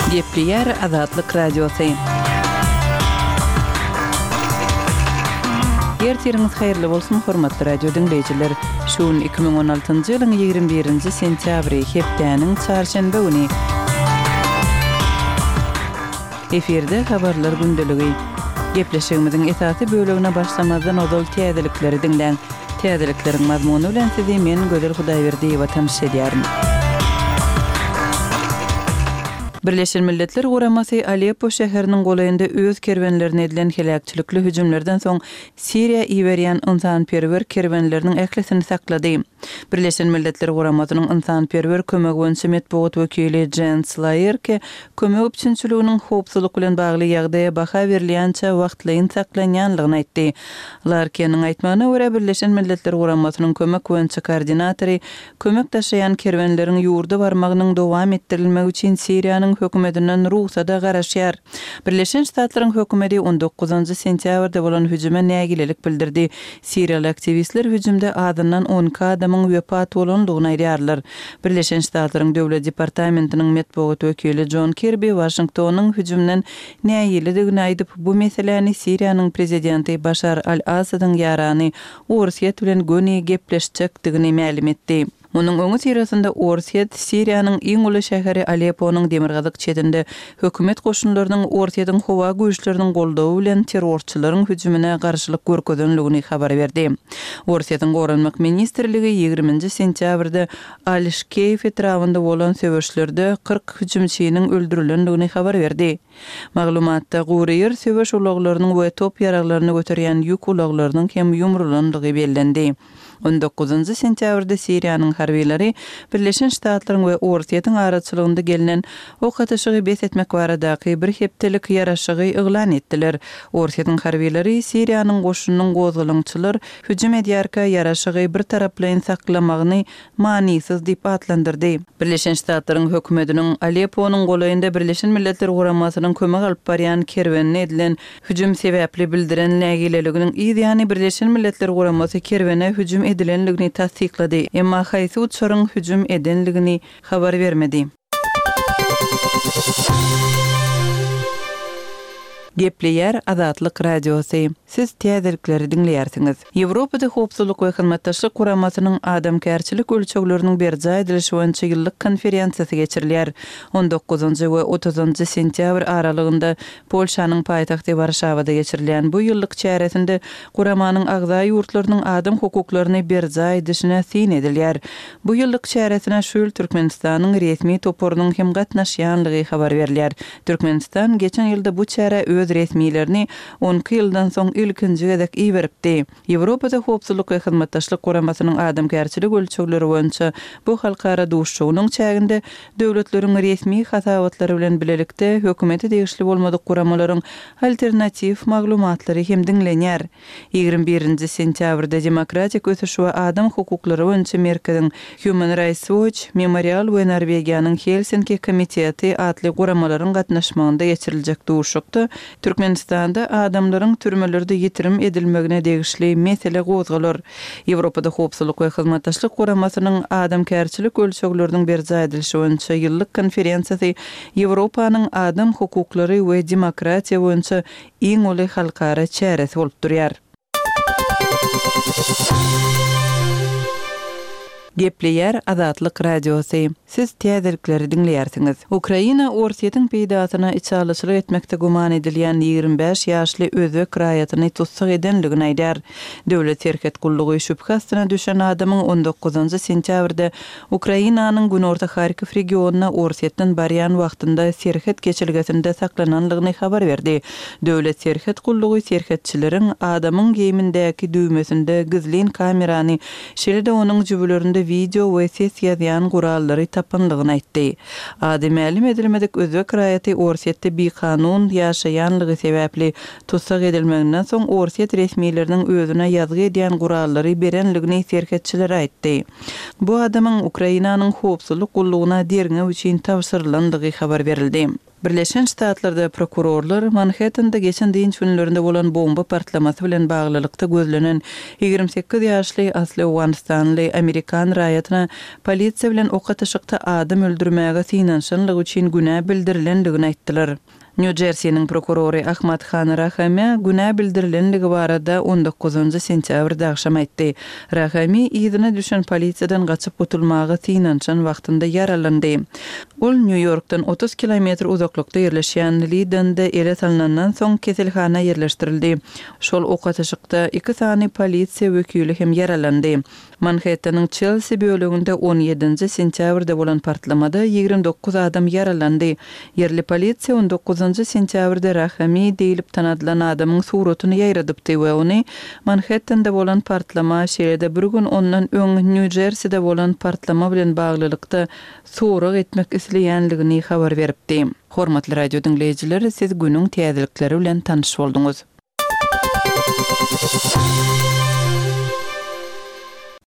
Gepleyer Azatlyk Radiosu. Ertiriniz hayırlı bolsun hormatly radio dinleyijiler. Şuun 2016-njy ýylyň 21-nji sentýabry hepdäniň çarşamba güni. Eferde habarlar gündeligi. Gepleşigimiziň esasy bölegine başlamazdan ozal täzelikleri dinleň. Täzelikleriň mazmuny bilen sizi men Gözel Hudaýberdi we tanış edýärim. Birleşen Milletler Guramasy Aleppo şäheriniň golayynda öz kerwenlerine edilen helakçylykly hüjümlerden soň Siriýa iweriýän ynsanperwer kerwenleriniň ählesini saklady. Birleşen Milletler Guramasynyň ynsanperwer kömek boýunça medeniýet wekili Jens Laerke kömek üçinçiliginiň howpsuzlyk bilen bagly ýagdaýa baha berilýänçe wagtlaýyn saklanýanlygyny aýtdy. Laerke'niň aýtmagyna görä Birleşen Milletler Guramasynyň kömek boýunça koordinatory kömek taşıyan kerwenleriň ýurda barmagynyň dowam etdirilmegi üçin Siriýanyň hökümetinden ruhsada garaşýar. Birleşen Ştatlaryň hökümeti 19-njy sentýabrda bolan hüjüme nägilelik bildirdi. Siriýaly aktivistler hüjümde adından 10 adamyň wepat bolanlygyny aýdýarlar. Birleşen Ştatlaryň döwlet departamentiniň medeniýet wekili John Kirby Washingtonyň hüjümden nägileligini aýdyp, bu meseleni Siriýanyň prezidenti Bashar al-Asadyň ýarany Ursiýet bilen göni gepleşjekdigini ma'lum etdi. Onun öňü sirasynda Ursiýet Siriýanyň iň uly şäheri Alepponyň demirgazyk çetinde hökümet goşunlarynyň Ursiýetyň howa güýçleriniň goldawy bilen terrorçylaryň hüjümine garşylyk görkezenligini habar berdi. Ursiýetyň Gorunmak ministrligi 20-nji sentýabrda Alişkeyf etrafynda bolan söwüşlerde 40 hüjümçiniň öldürilendigini habar berdi. Maglumatda Guriýer söwüş ulaglarynyň we top ýaraglaryny göterýän ýük ulaglarynyň hem ýumrulandygy bellendi. 19-njy sentýabrda Siriýanyň harbiýleri Birleşen Ştatlaryň we Ursiýetyň araçylygynda gelinen ok atyşygy besetmek baradaky bir hepdelik ýaraşygy eglan etdiler. Ursiýetyň harbiýleri Siriýanyň goşunynyň gozgalançylar hüjüm edýärkä ýaraşygy bir taraplaýyn saklamagyny manysyz diýip atlandyrdy. Birleşen Ştatlaryň hökümetiniň Alepponyň golayynda Birleşen Milletler Guramasynyň kömek alyp barýan kerwenine edilen hüjüm sebäpli bildiren nägileliginiň ýani Birleşen Milletler Guramasy kerwene hüjüm edilenligini tasdiklady. Emma haýsy uçaryň hüjüm edenligini habar bermedi. Gepleyer Azatlyk Radiosu. Siz täzelikleri dinleýärsiňiz. Ýewropada howpsuzlyk we hyzmatdaşlyk Guramasynyň adamkärçilik ölçekleriniň berjä edilişi boýunça ýyllyk konferensiýasy geçirilýär. 19-njy we 30-njy sentýabr aralygynda Polşanyň paýtagty Warşawada geçirilýän bu ýyllyk çäresinde Guramanyň agza ýurtlarynyň adam hukuklaryny berjä edişine sin edilýär. Bu ýyllyk çäresine şol Türkmenistanyň resmi toporunyň hem gatnaşýanlygy habar berilýär. Türkmenistan geçen ýylda bu çäre öz resmilerini 10 ýyldan soň ilkinji gedek iýeripdi. Ýewropada howpsuzlyk we hyzmatdaşlyk Guramasynyň adamkärçilik ölçekleri boýunça bu halkara duşşugynyň çäginde döwletleriň resmi hasabatlary bilen bilelikde hökümeti degişli bolmadyk guramalaryň alternativ maglumatlary hem dinlenýär. 21-nji sentýabrda Demokratik ösüş we adam hukuklary boýunça merkeziň Human Rights Watch, Memorial we Norwegiýanyň Helsinki komiteti atly guramalaryň gatnaşmagynda geçiriljek duşşukda Türkmenistanda adamlaryň türmelerde ýetirim edilmegine degişli mesele gozgalar. Ýewropada howpsuzlyk we hyzmatdaşlyk Guramasynyň adamkärçilik ölçekleriniň berjä edilişi boýunça ýyllyk konferensiýasy Ýewropanyň adam hukuklary we demokratiýa boýunça iň uly halkara çäresi bolup durýar. Gepleyer Azatlyk Radiosu. Siz täzelikleri dinleýärsiňiz. Ukraina Ursiýetyň peýdasyna içalyçylyk etmekde guman edilýän 25 ýaşly özbek raýatyny tutsak edenligini aýdýar. Döwlet serket gullugy şüphasyna düşen adamyň 19-njy sentýabrda Ukrainanyň günorta Harkiv regionuna Ursiýetden barýan wagtynda serket geçilgesinde saklananlygyny habar berdi. Döwlet serket gullugy serketçileriň adamyň geýimindäki düýmesinde gizlin kamerany şeýle-de onuň jübülerinde video we ses ýazýan gurallary tapanlygyny aýtdy. Ady ma'lum edilmedik özbek raýaty Ursiýetde bir kanun ýaşaýanlygy sebäpli tutsak edilmeginden soň Ursiýet resmiýetleriniň özüne ýazgy edýän gurallary berenligini serketçiler aýtdy. Bu adamyň Ukrainanyň howpsuzlyk gullugyna derňe üçin tapşyrylandygy habar berildi. Birleşen Ştatlarda prokurorlar Manhattan'da geçen dinç günlerinde bolan bomba partlaması bilen bağlılıkta gözlenen 28 ýaşly Ashley Wanstanley Amerikan raýatyna polisiýa bilen ok atışykda adam öldürmäge synanşanlygy üçin günä bildirilendigini aýtdylar. New Jersey'nin prokurory Ahmad Khan Rahami günä bildirilenligi barada 19-njy sentýabrda akşam aýtdy. Rahami ýygyna düşen polisiýadan gaçyp gutulmagy synanşan wagtynda yaralandy. Ol New York'tan 30 kilometr uzaklykda ýerleşýän Leeden'de ele tanlanandan soň keselhana ýerleşdirildi. Şol ok atışykda 2 sany polisiýa wekili hem yaralandy. Manhattan'ın Chelsea bölügünde 17-nji sentýabrda bolan partlamada 29 adam yaralandy. Yerli polisiýa 19-njy sentýabrda Rahami diýilip tanadylan adamyň suratyny ýaýradypdy we ony Manhattan'da bolan partlama şeýle bir gün ondan öň New Jersey'de bolan partlama bilen baglylykda sorak etmek isleýänligini habar beripdi. Hormatly radio dinleýijiler, siz günüň täzelikleri bilen tanyş bolduňuz.